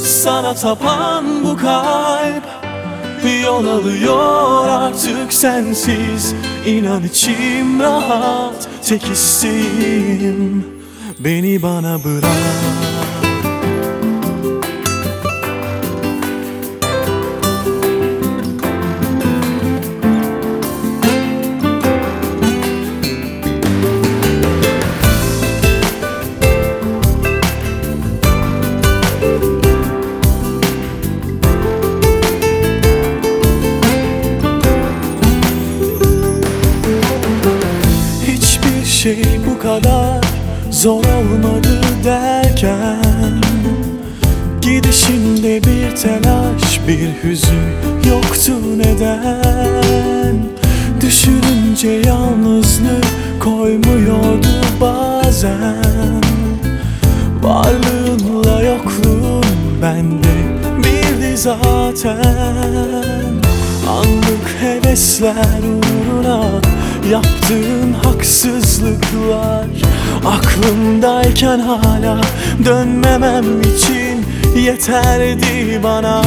Sana tapan bu kalp yol alıyor artık sensiz. İnan içim rahat, tek isteğim beni bana bırak. Şey bu kadar zor olmadı derken, gidişinde bir telaş, bir hüzün yoktu neden? Düşününce yalnızlık koymuyordu bazen. Varlığınla yokluğun bende birdi zaten. Anlık hevesler uğruna yaptığın haksızlıklar aklımdayken hala dönmemem için yeterdi bana.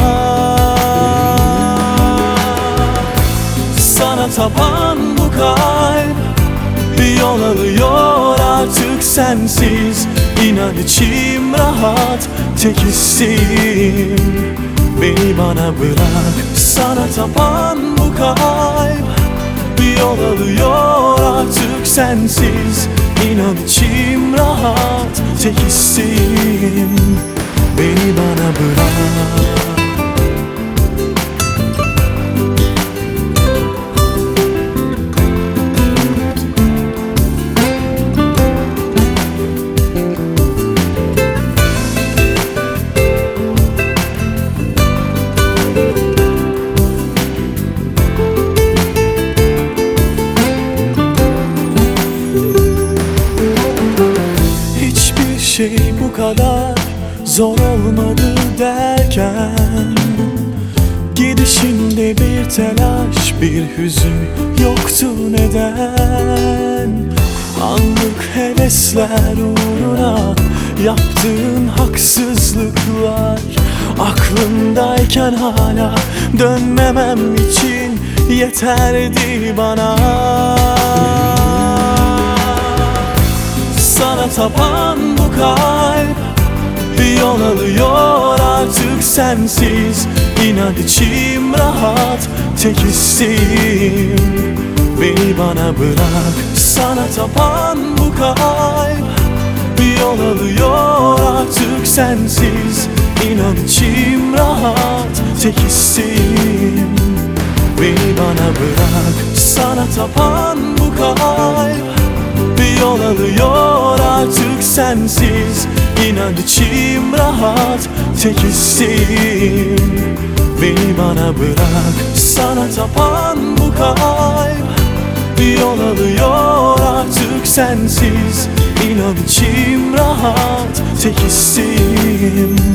Sana tapan bu kalp yol alıyor artık sensiz. İnan içim rahat, tek isteğim beni bana bırak. Sana tapan bu kalp yol alıyor artık sensiz. İnan içim rahat, tek isteğim beni bana bırak. Şey bu kadar zor olmadı derken, gidişinde bir telaş, bir hüzün yoktu neden? Anlık hevesler uğruna yaptığın haksızlıklar aklımdayken hala dönmemem için yeterdi bana. Sana tapan bu kalp yol alıyor artık sensiz. İnan içim rahat, tek isteğim beni bana bırak. Sana tapan bu kalp yol alıyor artık sensiz. İnan içim rahat, tek isteğim beni bana bırak. Sana tapan bu kalp yol alıyor artık sensiz. İnan içim rahat, tek isteğim beni bana bırak. Sana tapan bu kalp yol alıyor artık sensiz. İnan içim rahat, tek isteğim